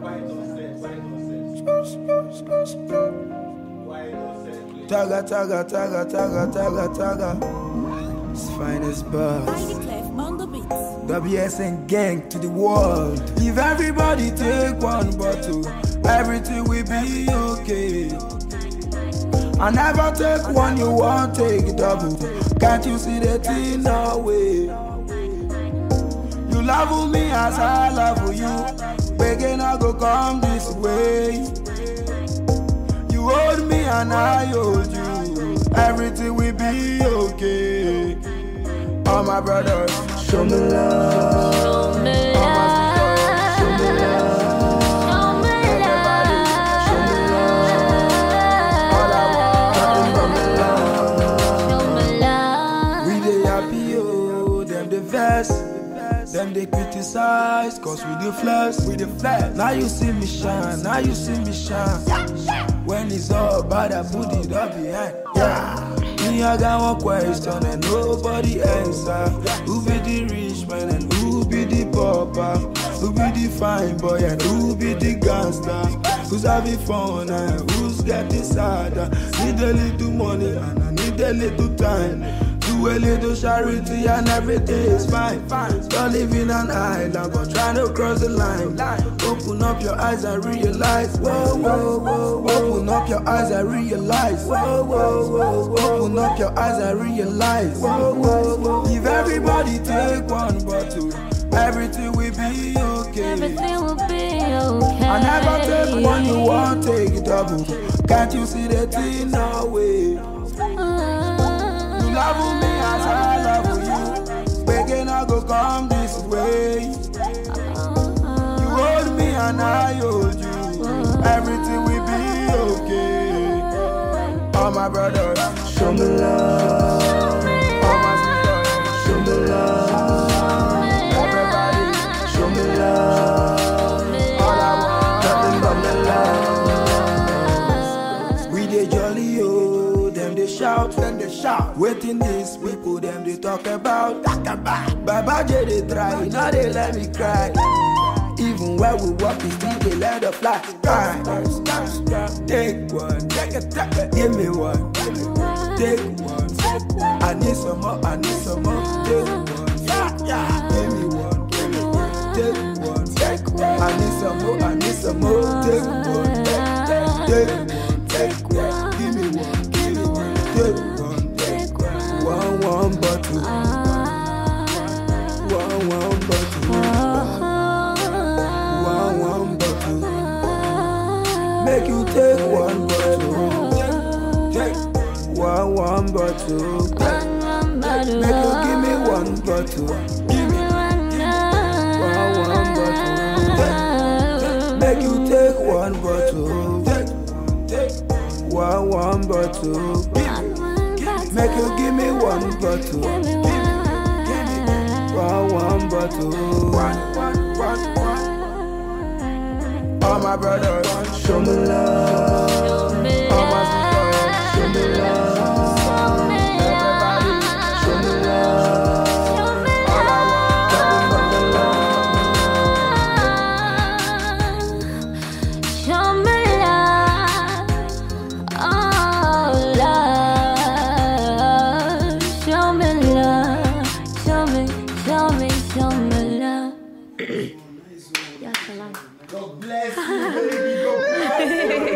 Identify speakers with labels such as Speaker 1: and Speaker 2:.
Speaker 1: Taga, taga, taga, taga, taga, taga. It's finest buzz. WSN gang to the world. If everybody take one bottle, everything will be okay. I never take one, you won't take double. Can't you see the thing away? You love me as I love you. Begging I go come this way. You hold me and I hold you. Everything will be okay. All my brothers, show me love. Show me love. Show me love. Show me love. Show me love. All I want is love. Show me love. We dey happy, oh, them the best. Them they criticize, cause we the flesh. Now you see me shine, now you see me shine. When it's all about, I put it up behind. Yeah. Me, I got one question and nobody answer. Who be the rich man and who be the pauper? Who be the fine boy and who be the gangster? Who's having fun and who's getting sadder? Need a little money and I need a little time. Do a little charity and everything is fine. Don't live in an island but trying to cross the line. Open up your eyes and realize. Whoa, whoa, whoa. Open up your eyes and realize. Whoa, whoa, whoa. Open up your eyes and realize. Whoa, whoa, whoa. If everybody take one bottle, everything will be okay.
Speaker 2: Everything will be okay.
Speaker 1: I never take one, you won't take double. Can't you see the thing away? You love me as I love you. Begging I go come this way. You hold me and I hold you. Everything will be okay. All my brothers, show me love. All my sisters, show me love. Everybody, show me love. All I want, nothing but me love. We dey jolly, oh, them they shout, then they shout. Waiting these people, them they talk about. Baba J they try, now they let me cry. Even when we walk, we still they let us fly. Take one, give me one. Take one, I need some more, I need some more. Take one, give me one. Take one, I need some more, I need some more. Take one, take one, give me one. Take one bottle. One bottle. One bottle. Make you take one bottle. Take one bottle. Make you give me one bottle. Give me one bottle. Make you take one bottle. Take one bottle. Make you give me one bottle. One bottle. All my brothers, show me love. All my sisters, show me love. Everybody, show me love. All I want,
Speaker 2: show me love. Oh, love. Show me love. Show me love.
Speaker 1: God bless you, baby. God bless you.